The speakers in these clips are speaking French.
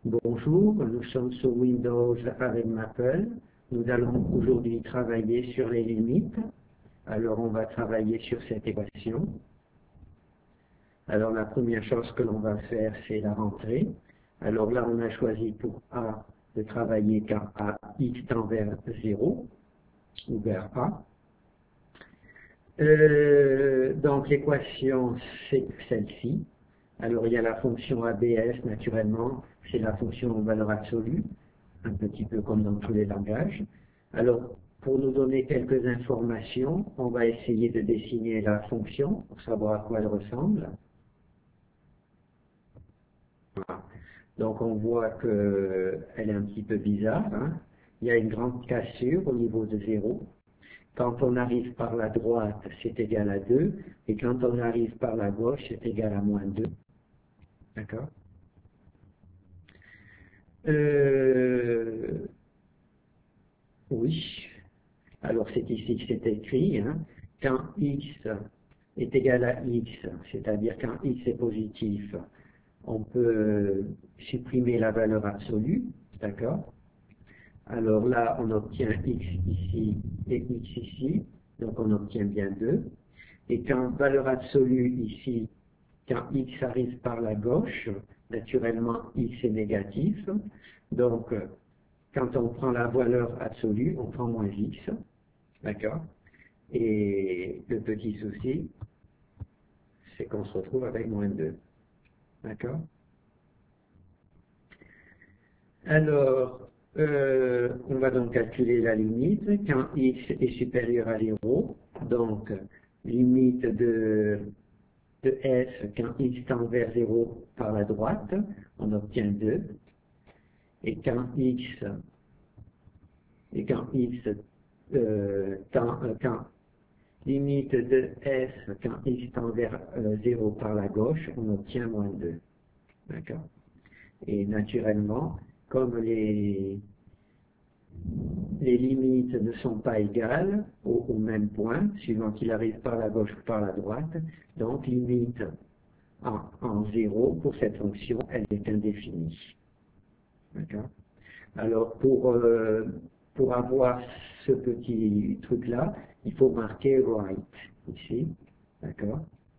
Bonjour, nous sommes sur Windows avec Maple. Nous allons aujourd'hui travailler sur les limites. Alors on va travailler sur cette équation. Alors la première chose que l'on va faire, c'est la rentrée. Alors là, on a choisi pour A de travailler quand A x tend vers 0 ou vers A. Donc l'équation, c'est celle-ci. Alors il y a la fonction ABS, naturellement, c'est la fonction en valeur absolue, un petit peu comme dans tous les langages. Alors, pour nous donner quelques informations, on va essayer de dessiner la fonction pour savoir à quoi elle ressemble. Voilà. Donc on voit qu'elle est un petit peu bizarre, hein. Il y a une grande cassure au niveau de 0. Quand on arrive par la droite, c'est égal à 2, et quand on arrive par la gauche, c'est égal à moins 2. D'accord? Oui. Alors c'est ici que c'est écrit, hein. Quand x est égal à x, c'est-à-dire quand x est positif, on peut supprimer la valeur absolue, d'accord? Alors là, on obtient x ici et x ici, donc on obtient bien 2. Et quand valeur absolue ici, quand x arrive par la gauche, naturellement x est négatif, donc quand on prend la valeur absolue, on prend moins x, d'accord? Et le petit souci, c'est qu'on se retrouve avec moins 2, d'accord? Alors, on va donc calculer la limite quand x est supérieur à 0. Donc, limite de f quand x tend vers 0 par la droite, on obtient 2. Et quand quand limite de f quand x tend vers 0 par la gauche, on obtient moins 2. D'accord? Et naturellement, comme les limites ne sont pas égales au même point, suivant qu'il arrive par la gauche ou par la droite, donc limite en 0 pour cette fonction, elle est indéfinie. D'accord? Alors pour avoir ce petit truc-là, il faut marquer right ici. D'accord?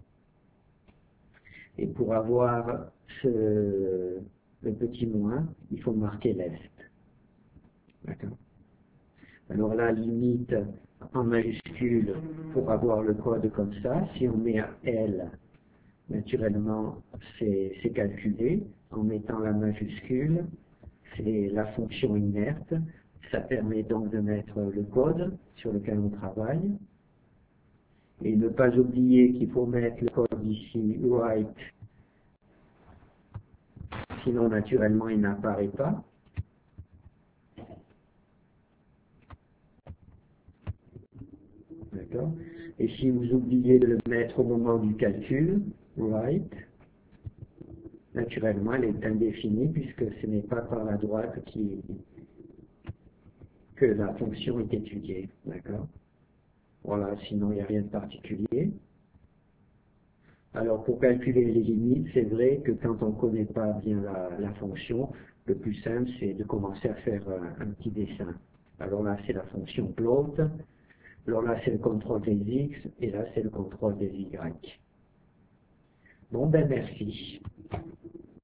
Et pour avoir le petit moins, il faut marquer left. D'accord? Alors là, limite en majuscule pour avoir le code comme ça. Si on met un L, naturellement, c'est calculé. En mettant la majuscule, c'est la fonction inerte. Ça permet donc de mettre le code sur lequel on travaille. Et ne pas oublier qu'il faut mettre le code ici, right, sinon naturellement il n'apparaît pas. D'accord? Et si vous oubliez de le mettre au moment du calcul, right, naturellement elle est indéfinie puisque ce n'est pas par la droite que la fonction est étudiée. D'accord? Voilà, sinon il n'y a rien de particulier. Alors pour calculer les limites, c'est vrai que quand on ne connaît pas bien la fonction, le plus simple c'est de commencer à faire un petit dessin. Alors là c'est la fonction plot, alors là c'est le contrôle des x, et là c'est le contrôle des y. Bon ben merci.